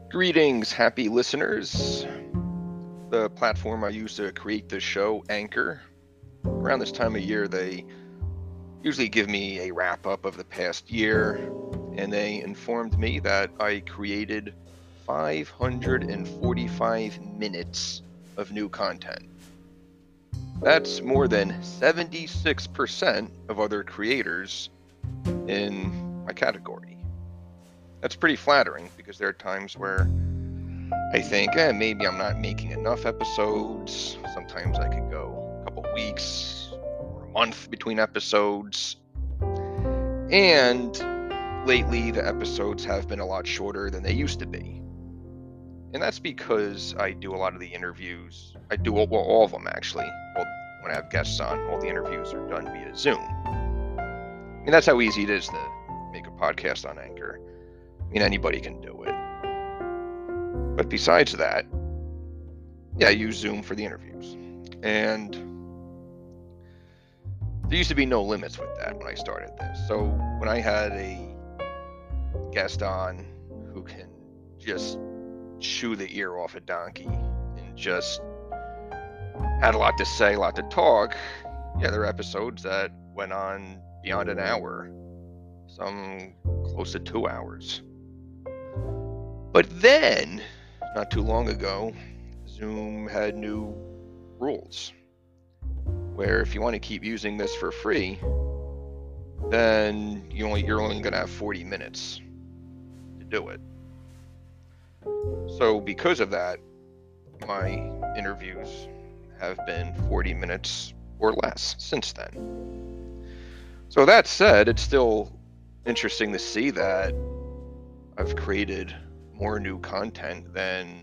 Greetings, happy listeners. The platform I use to create this show, Anchor. Around this time of year, they usually give me a wrap up of the past year, and they informed me that I created 545 minutes of new content. That's more than 76% of other creators in my category. That's pretty flattering because there are times where I think, maybe I'm not making enough episodes. Sometimes I could go a couple weeks or a month between episodes. And lately, the episodes have been a lot shorter than they used to be. And that's because I do a lot of the interviews. I do all of them, actually. Well, when I have guests on, all the interviews are done via Zoom. I mean, that's how easy it is to make a podcast on Anchor. I mean, anybody can do it. But besides that, I use Zoom for the interviews. And there used to be no limits with that when I started this. So when I had a guest on who can just chew the ear off a donkey and just had a lot to say, a lot to talk, there are episodes that went on beyond an hour, some close to 2 hours. But then, not too long ago, Zoom had new rules where if you want to keep using this for free, then you're only going to have 40 minutes to do it. So because of that, my interviews have been 40 minutes or less since then. So that said, it's still interesting to see that I've created more new content than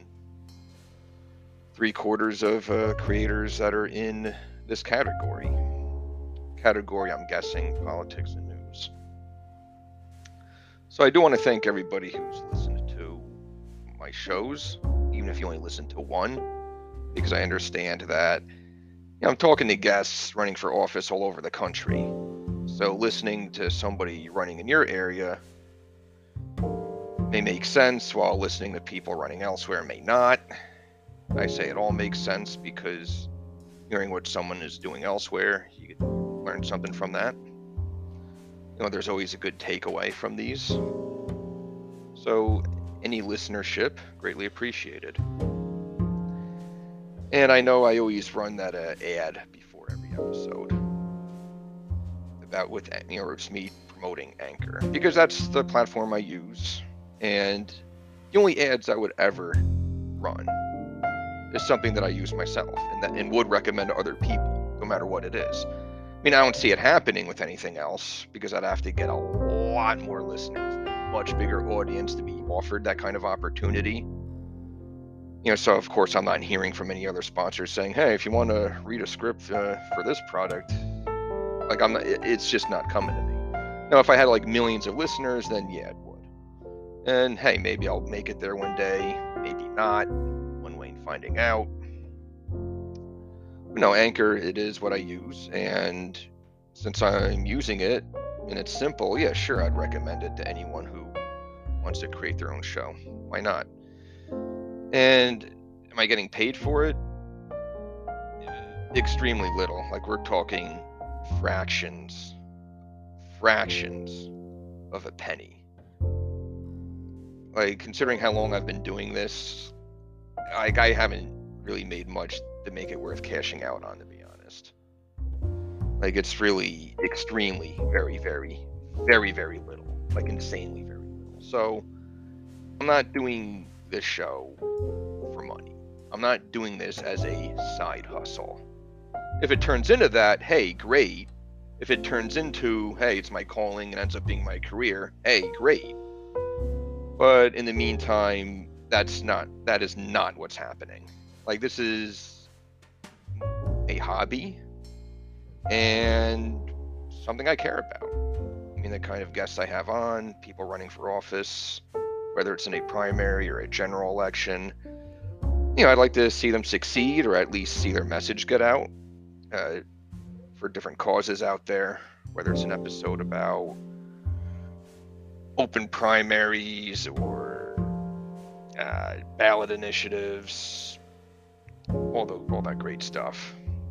3/4 of creators that are in this category. I'm guessing, politics and news. So I do want to thank everybody who's listened to my shows, even if you only listen to one, because I understand that I'm talking to guests running for office all over the country. So listening to somebody running in your area may make sense, while listening to people running elsewhere may not. I say it all makes sense because hearing what someone is doing elsewhere, you could learn something from that. There's always a good takeaway from these. So any listenership, greatly appreciated. And I know I always run that ad before every episode about it's me promoting Anchor, because that's the platform I use, and the only ads I would ever run is something that I use myself and would recommend to other people, no matter what it is. I mean, I don't see it happening with anything else because I'd have to get a lot more listeners, a much bigger audience to be offered that kind of opportunity. So of course I'm not hearing from any other sponsors saying, hey, if you want to read a script for this product, it's just not coming to me. Now, if I had like millions of listeners, then yeah, it would. And hey, maybe I'll make it there one day, maybe not. One way in finding out. Anchor, it is what I use, and since I'm using it and it's simple, sure, I'd recommend it to anyone who wants to create their own show. Why not? And am I getting paid for it? Extremely little. Like, we're talking fractions of a penny. Like, considering how long I've been doing this, I haven't really made much to make it worth cashing out on, to be honest. Like, it's really extremely very, very, very, very little. Like, insanely very little. So I'm not doing this show for money. I'm not doing this as a side hustle. If it turns into that, hey, great. If it turns into, hey, it's my calling and ends up being my career, hey, great. But in the meantime, that is not what's happening. Like, this is a hobby and something I care about. I mean, the kind of guests I have on, people running for office, whether it's in a primary or a general election, I'd like to see them succeed, or at least see their message get out for different causes out there, whether it's an episode about open primaries or ballot initiatives, all that great stuff.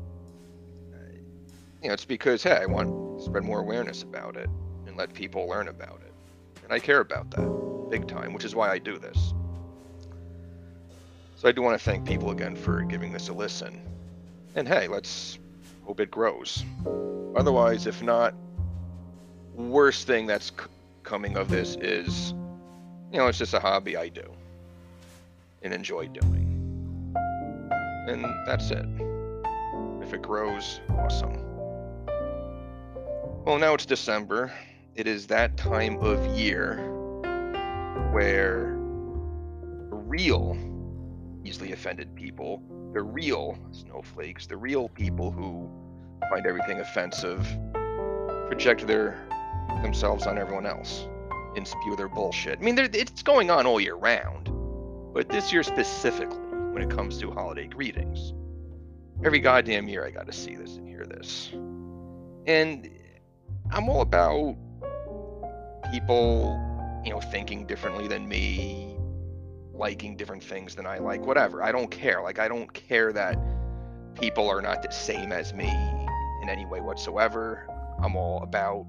It's because, hey, I want to spread more awareness about it and let people learn about it. And I care about that big time, which is why I do this. So I do want to thank people again for giving this a listen. And hey, let's hope it grows. Otherwise, if not, worst thing that's coming of this is, it's just a hobby I do and enjoy doing. And that's it. If it grows, awesome. Well, now it's December. It is that time of year where the real easily offended people, the real snowflakes, the real people who find everything offensive, project themselves on everyone else and spew their bullshit. I mean, it's going on all year round, but this year specifically, when it comes to holiday greetings, every goddamn year I got to see this and hear this. And I'm all about people, thinking differently than me, liking different things than I like, whatever. I don't care. Like, I don't care that people are not the same as me in any way whatsoever. I'm all about,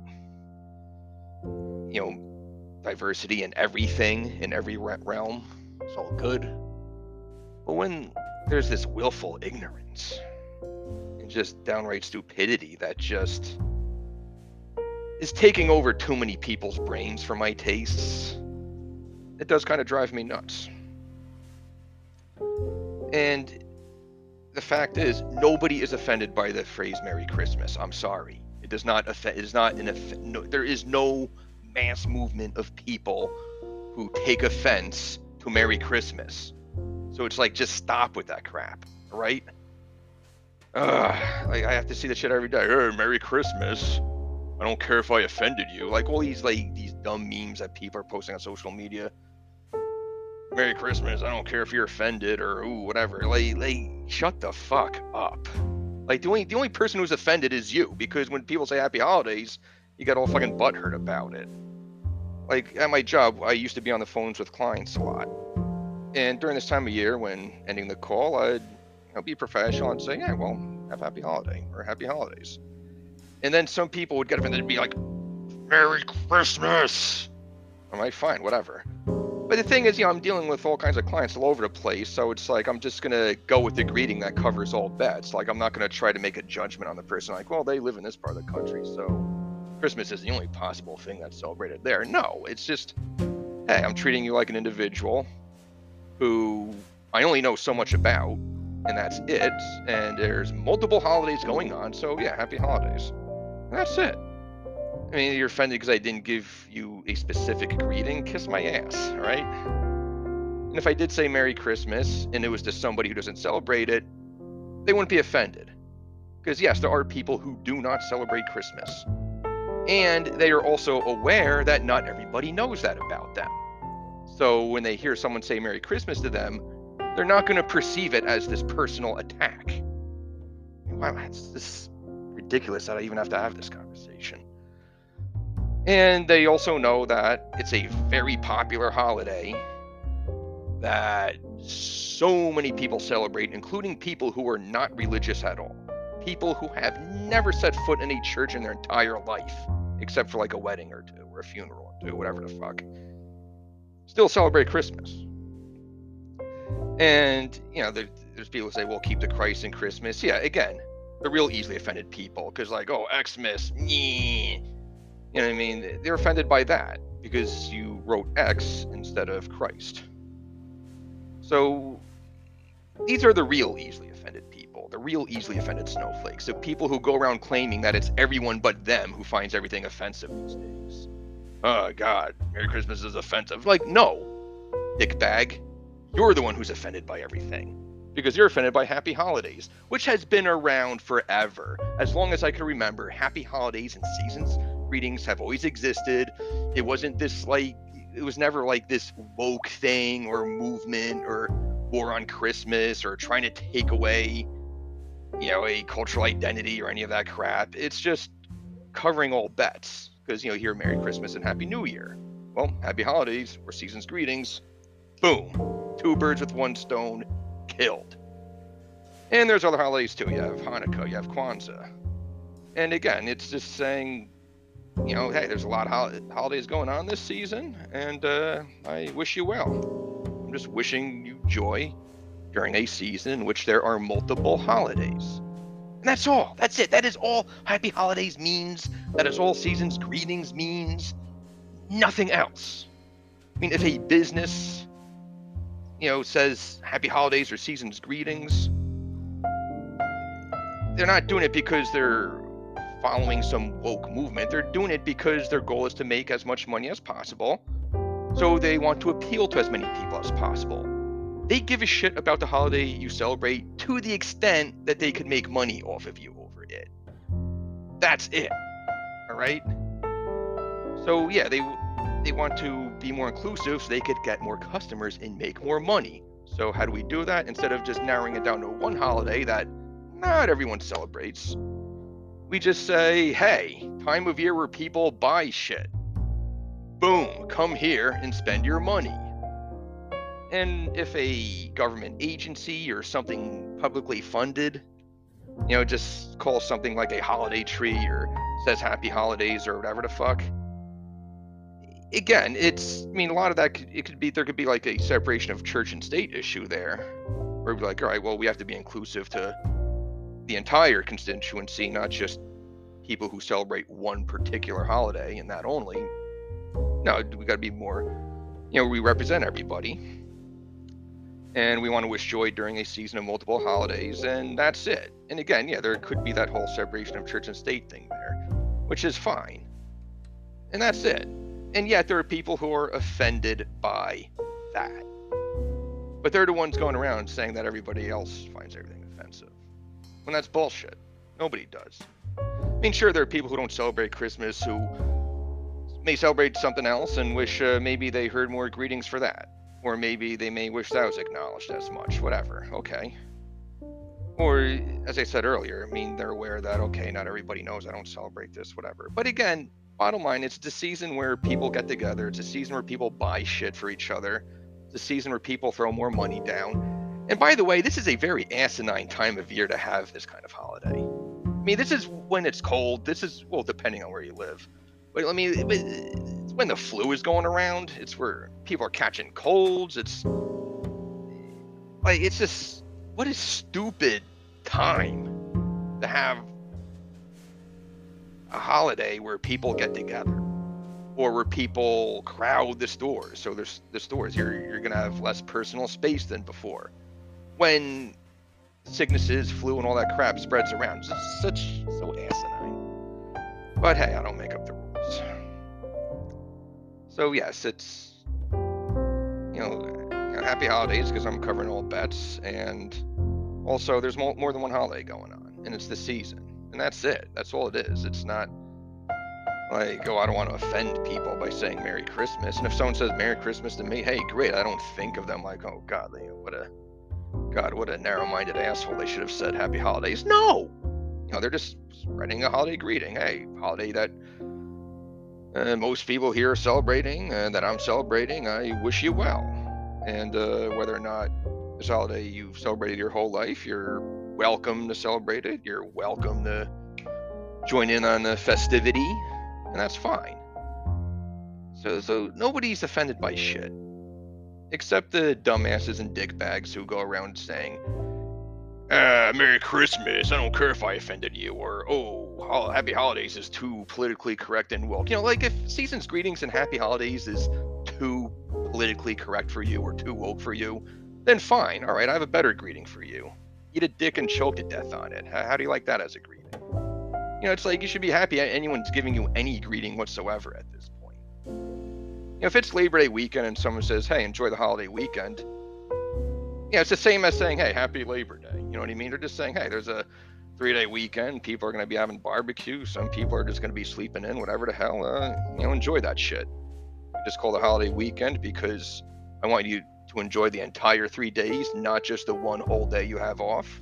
diversity in everything, in every realm. It's all good. But when there's this willful ignorance and just downright stupidity that just is taking over too many people's brains for my tastes, it does kind of drive me nuts. And the fact is, nobody is offended by the phrase Merry Christmas. I'm sorry. It does not offend. It is not there is no mass movement of people who take offense to Merry Christmas. So it's like, just stop with that crap, all right? Like, I have to see that shit every day. Hey, Merry Christmas. I don't care if I offended you. Like, all these dumb memes that people are posting on social media. Merry Christmas. I don't care if you're offended or whatever. Like, shut the fuck up. Like, the only person who's offended is you, because when people say Happy Holidays, you get all fucking butthurt about it. Like, at my job, I used to be on the phones with clients a lot. And during this time of year, when ending the call, I'd be professional and say, yeah, well, have a happy holiday or happy holidays. And then some people would get offended and be like, Merry Christmas. I'm like, fine, whatever. But the thing is, I'm dealing with all kinds of clients all over the place, so it's like, I'm just going to go with the greeting that covers all bets. Like, I'm not going to try to make a judgment on the person, like, well, they live in this part of the country, so Christmas is the only possible thing that's celebrated there. No, it's just, hey, I'm treating you like an individual who I only know so much about, and that's it, and there's multiple holidays going on, so yeah, happy holidays. And that's it. I mean, you're offended because I didn't give you a specific greeting? Kiss my ass, all right? And if I did say Merry Christmas, and it was to somebody who doesn't celebrate it, they wouldn't be offended. Because yes, there are people who do not celebrate Christmas. And they are also aware that not everybody knows that about them. So when they hear someone say Merry Christmas to them, they're not going to perceive it as this personal attack. Wow, that's just ridiculous that I even have to have this conversation. And they also know that it's a very popular holiday that so many people celebrate, including people who are not religious at all. People who have never set foot in a church in their entire life, except for like a wedding or two, or a funeral or two, whatever the fuck. Still celebrate Christmas. And, there's people who say, well, keep the Christ in Christmas. Yeah, again, the real easily offended people, because like, oh, Xmas, you know what I mean? They're offended by that because you wrote X instead of Christ. So these are the real easily offended people, the real easily offended snowflakes, the people who go around claiming that it's everyone but them who finds everything offensive these days. Oh, God, Merry Christmas is offensive. Like, no, dickbag, you're the one who's offended by everything. Because you're offended by Happy Holidays, which has been around forever. As long as I can remember, Happy Holidays and Seasons greetings have always existed. It wasn't this it was never like this woke thing or movement or war on Christmas or trying to take away, a cultural identity or any of that crap. It's just covering all bets. Because, hear Merry Christmas and Happy New Year. Well, Happy Holidays or Seasons greetings. Boom. two birds with one stone, killed. And there's other holidays too. You have Hanukkah, you have Kwanzaa. And again, it's just saying, you know, hey, there's a lot of holidays going on this season, and I wish you well. I'm just wishing you joy during a season in which there are multiple holidays. And that's all. That's it. That is all Happy Holidays means. That is all Season's Greetings means. Nothing else. I mean, if a business, you know, says Happy Holidays or Season's Greetings, they're not doing it because they're following some woke movement. They're doing it because their goal is to make as much money as possible. So they want to appeal to as many people as possible. They give a shit about the holiday you celebrate to the extent that they could make money off of you over it. That's it. All right? So yeah, they want to be more inclusive so they could get more customers and make more money. So how do we do that? Instead of just narrowing it down to one holiday that not everyone celebrates, we just say, hey, time of year where people buy shit. Boom, come here and spend your money. And if a government agency or something publicly funded, you know, just calls something like a holiday tree or says happy holidays or whatever the fuck, again, it's, I mean, a lot of that, there could be like a separation of church and state issue there, where we'd be like, all right, well, we have to be inclusive to the entire constituency, not just people who celebrate one particular holiday and that only. No, we got to be more, you know, we represent everybody. And we want to wish joy during a season of multiple holidays, and that's it. And again, yeah, there could be that whole separation of church and state thing there, which is fine. And that's it. And yet there are people who are offended by that. But they're the ones going around saying that everybody else finds everything offensive. When that's bullshit. Nobody does. I mean, sure, there are people who don't celebrate Christmas who may celebrate something else and wish maybe they heard more greetings for that. Or maybe they may wish that was acknowledged as much. Whatever. Okay. Or, as I said earlier, I mean, they're aware that, okay, not everybody knows I don't celebrate this, whatever. But again, bottom line, it's the season where people get together. It's a season where people buy shit for each other. It's a season where people throw more money down. And by the way, this is a very asinine time of year to have this kind of holiday. I mean, this is when it's cold. This is, well, depending on where you live. But I mean, it's when the flu is going around. It's where people are catching colds. It's like, it's just, what a stupid time to have a holiday where people get together, or where people crowd the stores. So there's the stores, you're gonna have less personal space than before. When sicknesses, flu, and all that crap spreads around, it's just so asinine. But hey, I don't make up the rules. So yes, it's, you know, happy holidays because I'm covering all bets, and also there's more than one holiday going on, and it's the season. And that's it. That's all it is. It's not like, oh, I don't want to offend people by saying Merry Christmas. And if someone says Merry Christmas to me, hey, great. I don't think of them like, oh, God, what a narrow-minded asshole. They should have said Happy Holidays. No! You know, they're just spreading a holiday greeting. Hey, holiday that most people here are celebrating, that I'm celebrating, I wish you well. And whether or not this holiday you've celebrated your whole life, you're welcome to celebrate it. You're welcome to join in on the festivity, and that's fine. So nobody's offended by shit, except the dumbasses and dickbags who go around saying, Merry Christmas, I don't care if I offended you, or, oh, Happy Holidays is too politically correct and woke. You know, like, if Season's Greetings and Happy Holidays is too politically correct for you or too woke for you, then fine. All right, I have a better greeting for you. Eat a dick and choke to death on it. How do you like that as a greeting? You know, it's like, you should be happy anyone's giving you any greeting whatsoever at this point. You know, if it's Labor Day weekend and someone says, hey, enjoy the holiday weekend, yeah, it's the same as saying, hey, happy Labor Day. You know what I mean? They're just saying, hey, there's a 3-day weekend. People are going to be having barbecue. Some people are just going to be sleeping in, whatever the hell. You know, enjoy that shit. Just call the holiday weekend because I want you to enjoy the entire 3 days, not just the one whole day you have off.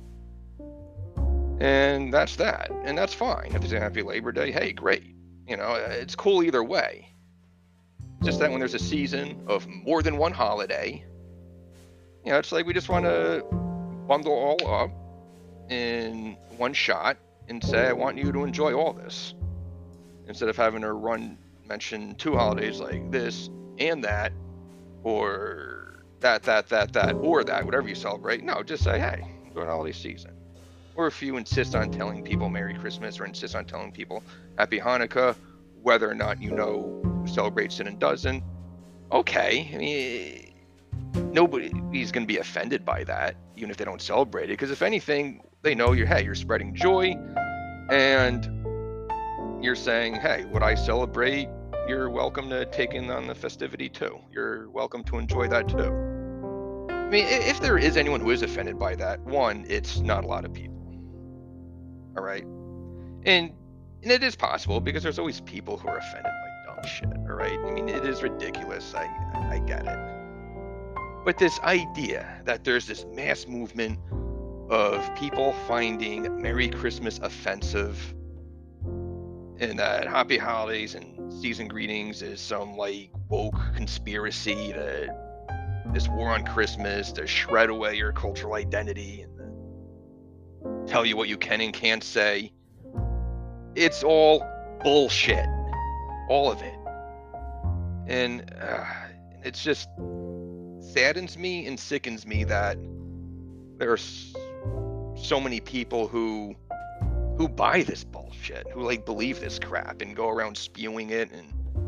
And that's that. And that's fine. If they say happy Labor Day, hey, great. You know, it's cool either way. Just that when there's a season of more than one holiday, You know, it's like we just want to bundle all up in one shot and say, I want you to enjoy all this. Instead of having to mention 2 holidays like this and that, or that, or that, whatever you celebrate. No, just say, hey, enjoy the holiday season. Or if you insist on telling people Merry Christmas or insist on telling people Happy Hanukkah, whether or not you know who celebrates it and doesn't, okay. I mean, nobody's going to be offended by that, even if they don't celebrate it. Because if anything, they know you're spreading joy, and you're saying, hey, what I celebrate, you're welcome to take in on the festivity too. You're welcome to enjoy that too. I mean, if there is anyone who is offended by that, one, it's not a lot of people. All right. And it is possible, because there's always people who are offended by dumb shit. All right. I mean, it is ridiculous. I get it. But this idea that there's this mass movement of people finding Merry Christmas offensive, and that Happy Holidays and season greetings is some like woke conspiracy to this war on Christmas to shred away your cultural identity and tell you what you can and can't say. It's all bullshit. All of it. And it's just saddens me and sickens me that there are so many people who buy this bullshit, who like believe this crap and go around spewing it and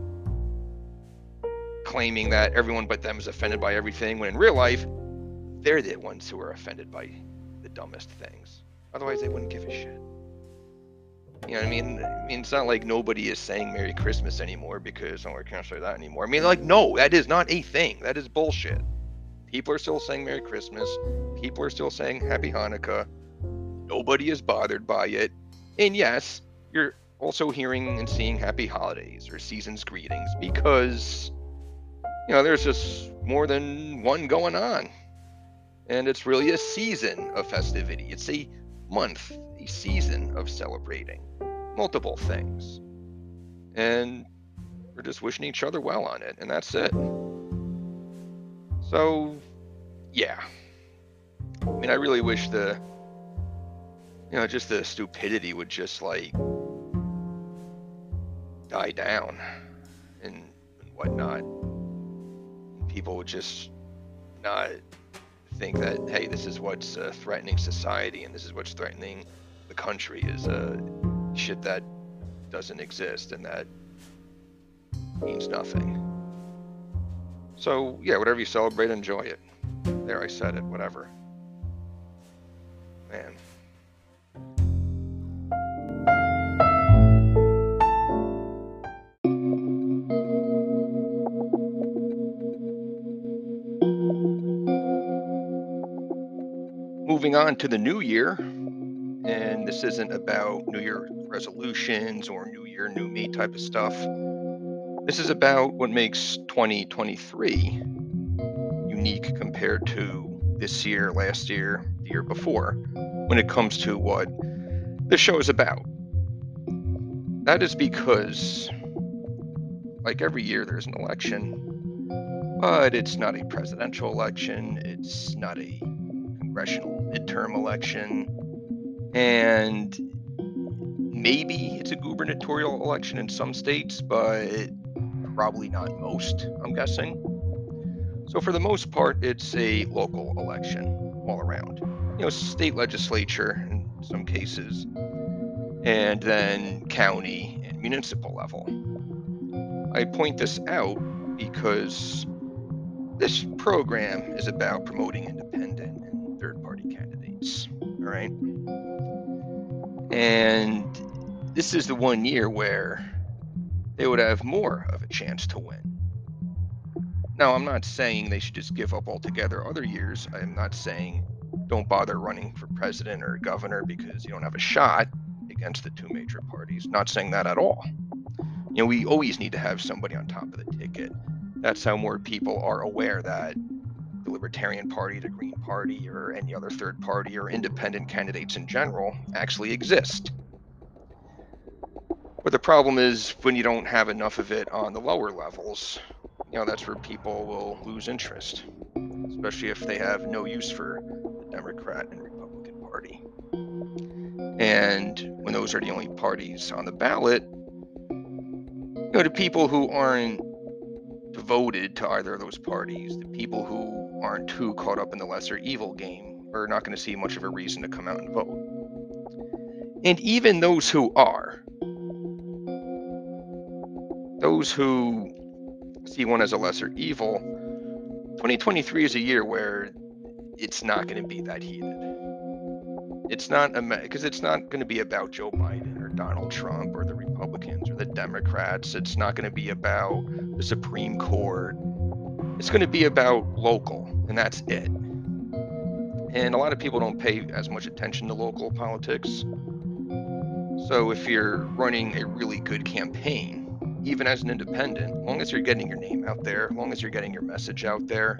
claiming that everyone but them is offended by everything, when in real life they're the ones who are offended by the dumbest things. Otherwise they wouldn't give a shit. You know what I mean? It's not like nobody is saying Merry Christmas anymore because, oh, I can't say that anymore. I mean, like, no, that is not a thing. That is bullshit. People are still saying Merry Christmas. People are still saying Happy Hanukkah. Nobody is bothered by it. And yes, you're also hearing and seeing Happy Holidays or Season's Greetings because, you know, there's just more than one going on. And it's really a season of festivity. It's a month, a season of celebrating multiple things. And we're just wishing each other well on it, and that's it. So, yeah. I mean, I really wish just the stupidity would just, like, die down and whatnot. People would just not think that, hey, this is what's threatening society and this is what's threatening the country is shit that doesn't exist and that means nothing. So, yeah, whatever you celebrate, enjoy it. There, I said it, whatever. Man. Moving on to the new year, and this isn't about New Year resolutions or New Year, New Me type of stuff. This is about what makes 2023 unique compared to this year, last year, the year before, when it comes to what this show is about. That is because, like every year, there's an election, but it's not a presidential election, it's not a congressional midterm election, and maybe it's a gubernatorial election in some states, but probably not most, I'm guessing. So for the most part, it's a local election all around. You know, state legislature in some cases, and then county and municipal level. I point this out because this program is about promoting independent and third-party candidates, all right? And this is the one year where they would have more of a chance to win. Now, I'm not saying they should just give up altogether other years. I'm not saying don't bother running for president or governor because you don't have a shot against the two major parties. Not saying that at all. You know, we always need to have somebody on top of the ticket. That's how more people are aware that the Libertarian Party, the Green Party, or any other third party or independent candidates in general actually exist. But the problem is when you don't have enough of it on the lower levels, you know, that's where people will lose interest. especially if they have no use for the Democrat and Republican Party. And when those are the only parties on the ballot, the people who aren't devoted to either of those parties, the people who aren't too caught up in the lesser evil game, are not going to see much of a reason to come out and vote. And even those who are, those who see one as a lesser evil, 2023 is a year where it's not going to be that heated. It's not because it's not going to be about Joe Biden or Donald Trump or the Republicans or the Democrats. It's not going to be about the Supreme Court. It's going to be about local, and that's it. And a lot of people don't pay as much attention to local politics. So if you're running a really good campaign, even as an independent, as long as you're getting your name out there, as long as you're getting your message out there,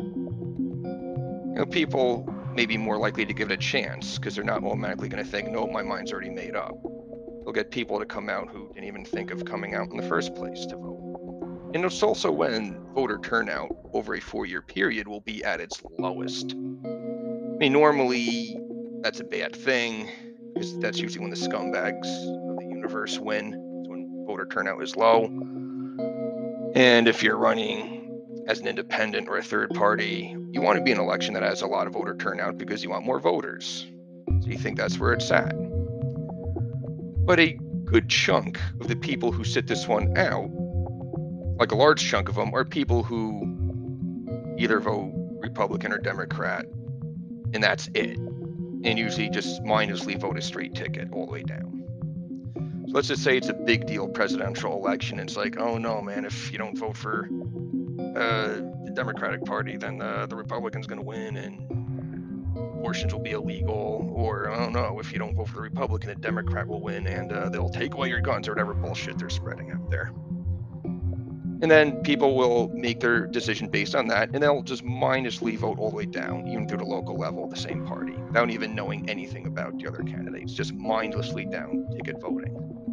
people may be more likely to give it a chance because they're not automatically going to think, no, my mind's already made up. They'll get people to come out who didn't even think of coming out in the first place to vote. And it's also when voter turnout over a 4-year period will be at its lowest. I mean, normally that's a bad thing because that's usually when the scumbags of the universe win, when voter turnout is low. And if you're running as an independent or a third party, you want to be an election that has a lot of voter turnout because you want more voters. So you think that's where it's at. But a good chunk of the people who sit this one out, like a large chunk of them, are people who either vote Republican or Democrat, and that's it. And usually just mindlessly vote a straight ticket all the way down. So let's just say it's a big deal presidential election. It's like, oh no, man, if you don't vote for the Democratic Party, then the Republican's going to win and abortions will be illegal. Or, I don't know, if you don't vote for the Republican, the Democrat will win and they'll take away your guns or whatever bullshit they're spreading out there. And then people will make their decision based on that, and they'll just mindlessly vote all the way down, even through the local level, the same party, without even knowing anything about the other candidates, just mindlessly down ticket voting.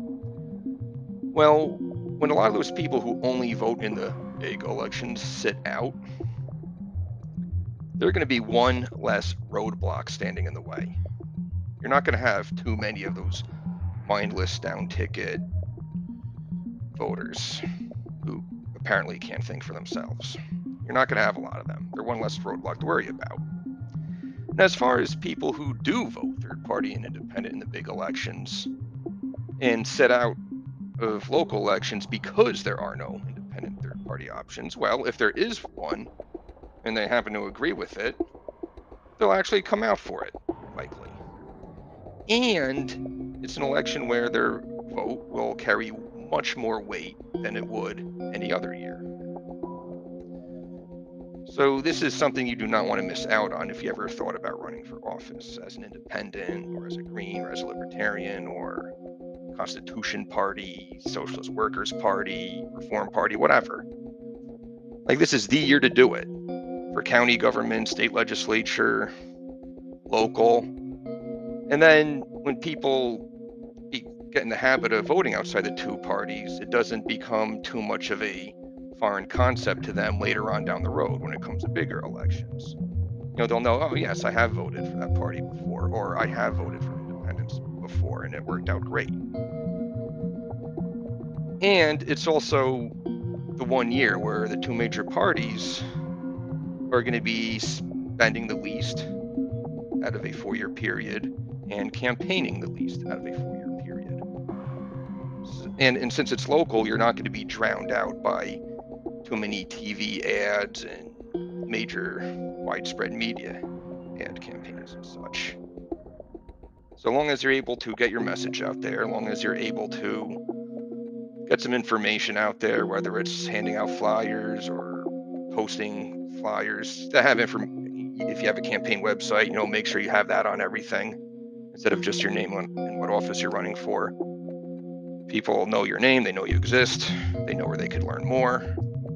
Well, when a lot of those people who only vote in the big elections sit out, there are going to be one less roadblock standing in the way. You're not going to have too many of those mindless down ticket voters who apparently can't think for themselves. You're not going to have a lot of them. They're one less roadblock to worry about. And as far as people who do vote third party and independent in the big elections and sit out of local elections because there are no independent third party options, well, if there is one and they happen to agree with it, they'll actually come out for it, likely. And it's an election where their vote will carry much more weight than it would any other year. So this is something you do not want to miss out on if you ever thought about running for office as an independent or as a Green or as a Libertarian or Constitution Party, Socialist Workers Party, Reform Party, whatever. Like, this is the year to do it for county government, state legislature, local. And then when people get in the habit of voting outside the two parties, it doesn't become too much of a foreign concept to them later on down the road when it comes to bigger elections. They'll know, oh yes, I have voted for that party before, or I have voted for independence before, and it worked out great. And it's also the one year where the two major parties are going to be spending the least out of a 4-year period and campaigning the least out of a 4-year period. And since it's local, you're not going to be drowned out by too many TV ads and major widespread media ad campaigns and such. So long as you're able to get your message out there, as long as you're able to get some information out there, whether it's handing out flyers or posting flyers that have information. If you have a campaign website, make sure you have that on everything instead of just your name and what office you're running for. People know your name, they know you exist, they know where they could learn more,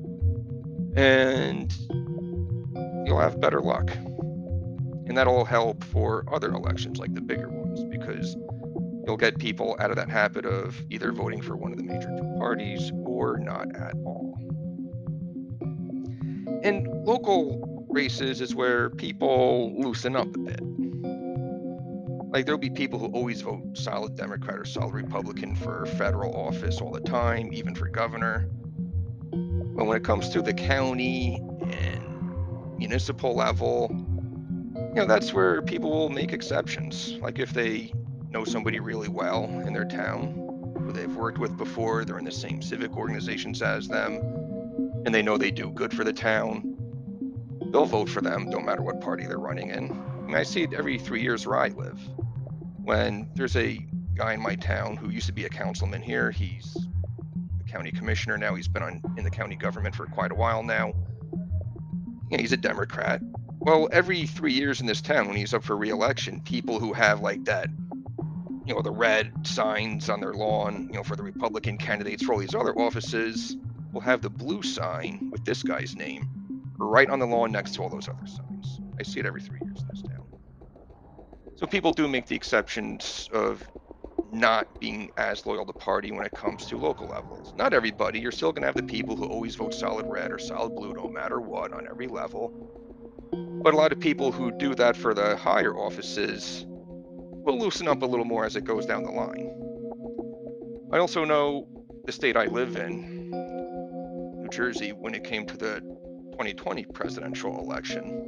and you'll have better luck. And that'll help for other elections like the bigger ones, because you'll get people out of that habit of either voting for one of the major two parties or not at all. And local races is where people loosen up a bit. Like, there'll be people who always vote solid Democrat or solid Republican for federal office all the time, even for governor. But when it comes to the county and municipal level, that's where people will make exceptions. Like if they know somebody really well in their town who they've worked with before, they're in the same civic organizations as them, and they know they do good for the town, they'll vote for them no matter what party they're running in. I mean, I see it every 3 years where I live. When there's a guy in my town who used to be a councilman here, he's a county commissioner now, he's been in the county government for quite a while now. He's a Democrat. Well, every 3 years in this town, when he's up for re-election, people who have like that, the red signs on their lawn, for the Republican candidates for all these other offices, will have the blue sign with this guy's name right on the lawn next to all those other signs. I see it every 3 years in this town. So people do make the exceptions of not being as loyal to party when it comes to local levels. Not everybody. You're still going to have the people who always vote solid red or solid blue no matter what on every level. But a lot of people who do that for the higher offices will loosen up a little more as it goes down the line. I also know the state I live in, New Jersey, when it came to the 2020 presidential election,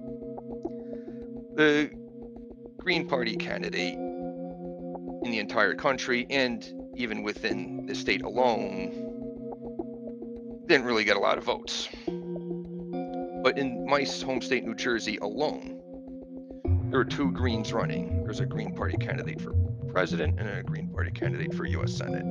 the Green Party candidate in the entire country and even within the state alone didn't really get a lot of votes. But in my home state, New Jersey alone, there were 2 Greens running. There's a Green Party candidate for president and a Green Party candidate for U.S. Senate.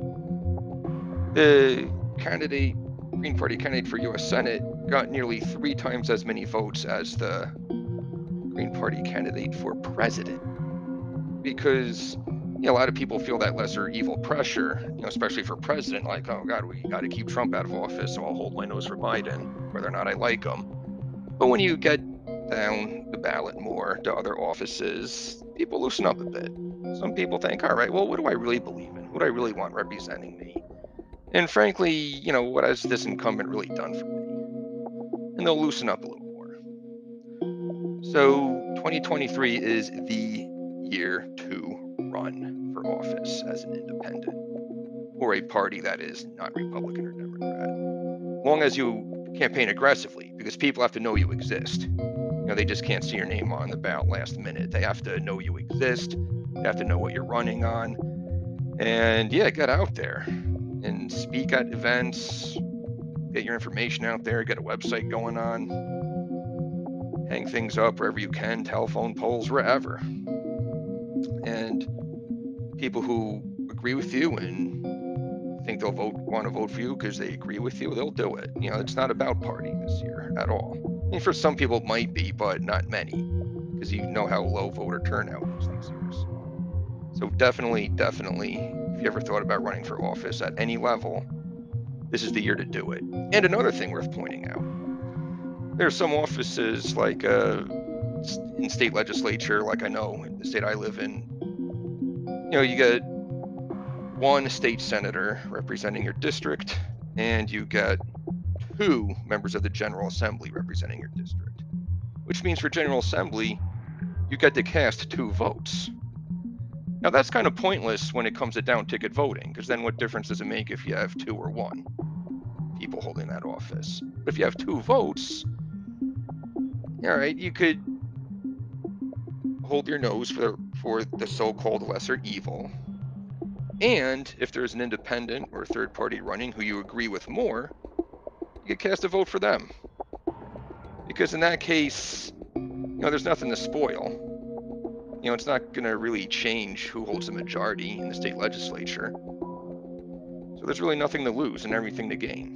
The Green Party candidate for U.S. Senate got nearly 3 times as many votes as the Green Party candidate for president, because a lot of people feel that lesser evil pressure, especially for president, like, oh God, we got to keep Trump out of office, so I'll hold my nose for Biden, whether or not I like him. But when you get down the ballot more to other offices, people loosen up a bit. Some people think, all right, well, what do I really believe in? What do I really want representing me? And frankly, what has this incumbent really done for me? And they'll loosen up a little more. So 2023 is the year to run for office as an independent or a party that is not Republican or Democrat. Long as you campaign aggressively, because people have to know you exist. They just can't see your name on the ballot last minute. They have to know you exist. They have to know what you're running on. And get out there and speak at events, get your information out there, get a website going on, hang things up wherever you can, telephone poles, wherever. And people who agree with you and think they'll want to vote for you because they agree with you, they'll do it. It's not about party this year at all. I mean, for some people it might be, but not many, because you know how low voter turnout is these years. So definitely, if you ever thought about running for office at any level, this is the year to do it. And another thing worth pointing out, there are some offices like in state legislature, like I know in the state I live in, you get 1 state senator representing your district, and you get 2 members of the General Assembly representing your district, which means for General Assembly, you get to cast 2 votes. Now that's kind of pointless when it comes to down ticket voting, because then what difference does it make if you have 2 or 1 people holding that office? But if you have 2 votes, all right, you could hold your nose for the so-called lesser evil. And if there's an independent or third party running who you agree with more, you could cast a vote for them. Because in that case, there's nothing to spoil. It's not going to really change who holds the majority in the state legislature. So there's really nothing to lose and everything to gain.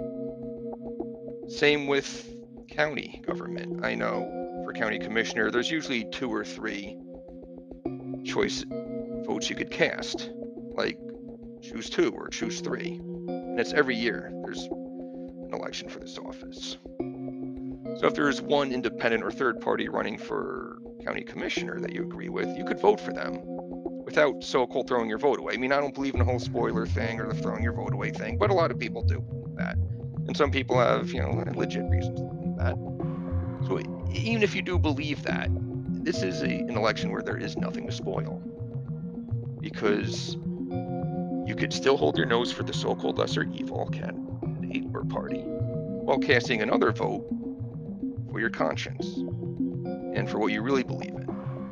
Same with county government. I know for county commissioner, there's usually 2 or 3 choice votes you could cast. Like choose 2 or choose 3. And it's every year there's an election for this office. So if there's 1 independent or third party running for county commissioner that you agree with, you could vote for them without so-called throwing your vote away. I mean, I don't believe in the whole spoiler thing or the throwing your vote away thing, but a lot of people do that. And some people have, legit reasons to do that. So even if you do believe that, this is an election where there is nothing to spoil, because you could still hold your nose for the so-called lesser evil candidate or party while casting another vote for your conscience and for what you really believe in.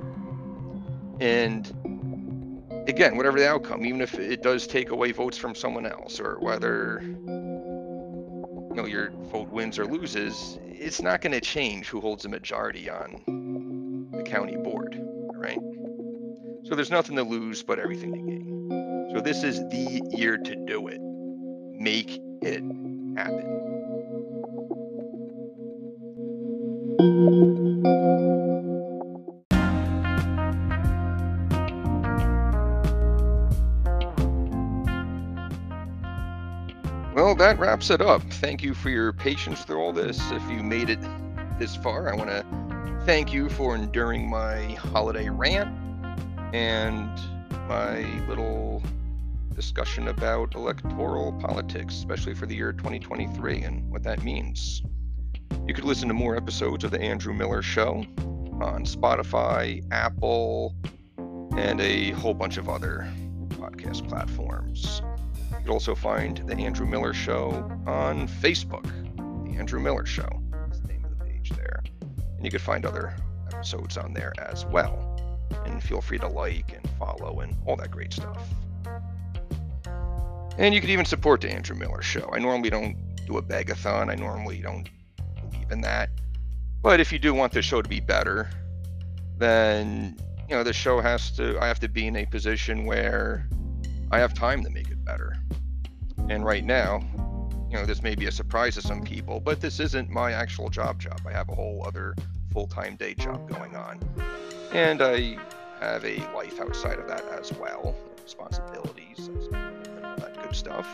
And again, whatever the outcome, even if it does take away votes from someone else, or whether your vote wins or loses, it's not going to change who holds the majority on the county board, right? So there's nothing to lose but everything to gain. So this is the year to do it. Make it happen. Well, that wraps it up. Thank you for your patience through all this. If you made it this far, I want to thank you for enduring my holiday rant and my little discussion about electoral politics, especially for the year 2023 and what that means. You could listen to more episodes of The Andrew Miller Show on Spotify, Apple, and a whole bunch of other podcast platforms. You could also find The Andrew Miller Show on Facebook. The Andrew Miller Show is the name of the page there. And you could find other episodes on there as well. And feel free to like and follow and all that great stuff. And you could even support The Andrew Miller Show. I normally don't do a begathon. I normally don't believe in that. But if you do want the show to be better, then, the show I have to be in a position where I have time to make it better. And right now, this may be a surprise to some people, but this isn't my actual job. I have a whole other full-time day job going on. And I have a life outside of that as well, responsibilities and all that good stuff.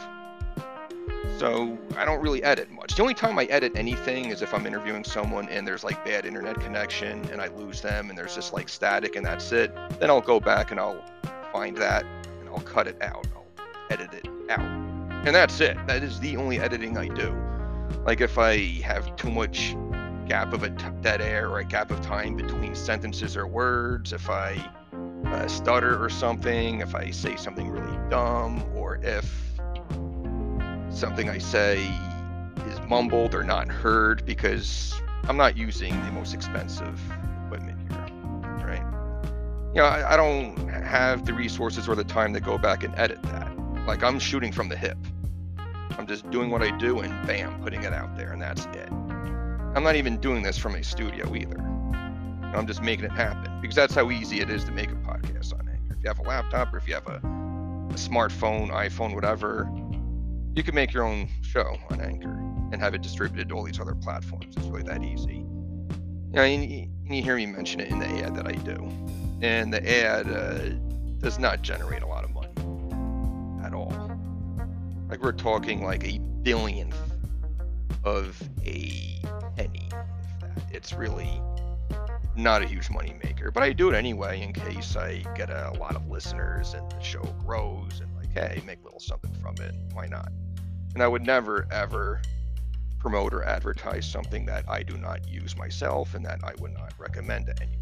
So I don't really edit much. The only time I edit anything is if I'm interviewing someone and there's like bad internet connection and I lose them and there's just like static and that's it. Then I'll go back and I'll find that and I'll cut it out. I'll edit it out. And that's it. That is the only editing I do. Like if I have too much gap of a dead air or a gap of time between sentences or words, if I stutter or something, if I say something really dumb, or if something I say is mumbled or not heard, because I'm not using the most expensive equipment here, right? I don't have the resources or the time to go back and edit that. Like I'm shooting from the hip. I'm just doing what I do and bam, putting it out there and that's it. I'm not even doing this from a studio either. I'm just making it happen because that's how easy it is to make a podcast on Anchor. If you have a laptop or if you have a smartphone, iPhone, whatever, you can make your own show on Anchor and have it distributed to all these other platforms. It's really that easy. You hear me mention it in the ad that I do. And the ad does not generate a lot of money at all. Like we're talking like a billionth of a penny, if that. It's really not a huge money maker, but I do it anyway in case I get a lot of listeners and the show grows and like, hey, make a little something from it. Why not? And I would never, ever promote or advertise something that I do not use myself and that I would not recommend to anyone.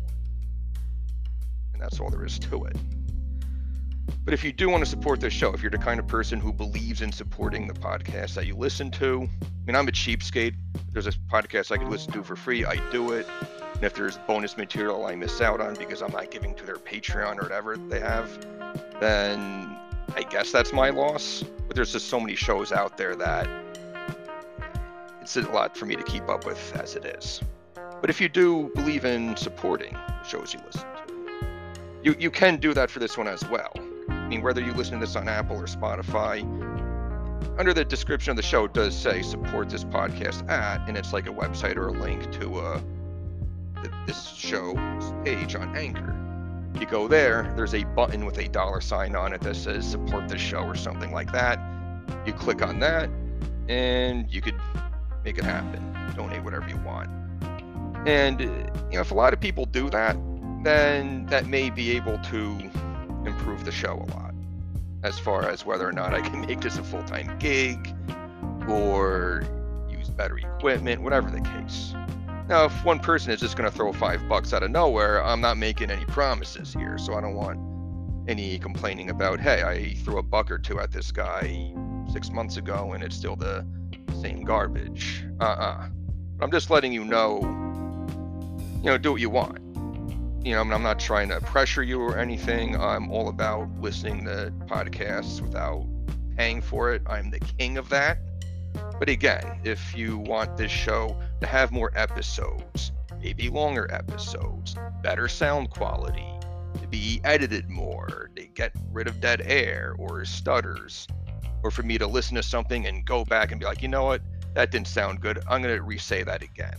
And that's all there is to it. But if you do want to support this show, if you're the kind of person who believes in supporting the podcast that you listen to, I'm a cheapskate. If there's a podcast I could listen to for free, I do it. And if there's bonus material I miss out on because I'm not giving to their Patreon or whatever they have, then I guess that's my loss. But there's just so many shows out there that it's a lot for me to keep up with as it is. But if you do believe in supporting the shows you listen to, you can do that for this one as well. Whether you listen to this on Apple or Spotify, under the description of the show, it does say support this podcast at, and it's like a website or a link to this show's page on Anchor. You go there, there's a button with a $sign on it that says support this show or something like that. You click on that, and you could make it happen. Donate whatever you want. And if a lot of people do that, then that may be able to improve the show a lot, as far as whether or not I can make this a full-time gig or use better equipment, whatever the case. Now, if one person is just going to throw $5 out of nowhere, I'm not making any promises here, so I don't want any complaining about, hey, I threw $1 or $2 at this guy 6 months ago and it's still the same garbage. I'm just letting you know, do what you want. I'm not trying to pressure you or anything. I'm all about listening to podcasts without paying for it. I'm the king of that. But again, if you want this show to have more episodes, maybe longer episodes, better sound quality, to be edited more, to get rid of dead air or stutters, or for me to listen to something and go back and be like, you know what, that didn't sound good, I'm going to re-say that again.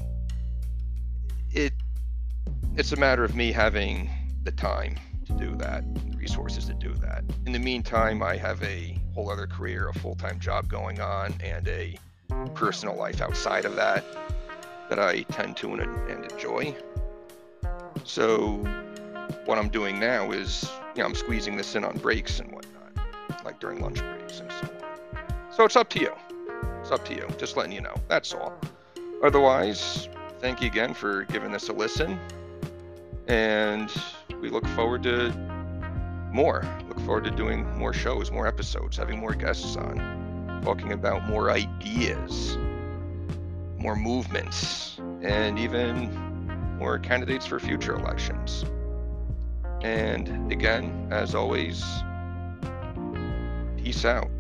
It's a matter of me having the time to do that, the resources to do that. In the meantime, I have a whole other career, a full-time job going on, and a personal life outside of that I tend to and enjoy. So what I'm doing now is, I'm squeezing this in on breaks and whatnot, like during lunch breaks and so on. So it's up to you. It's up to you. Just letting you know. That's all. Otherwise, thank you again for giving this a listen. And we look forward to more. Look forward to doing more shows, more episodes, having more guests on, talking about more ideas, more movements, and even more candidates for future elections. And again, as always, peace out.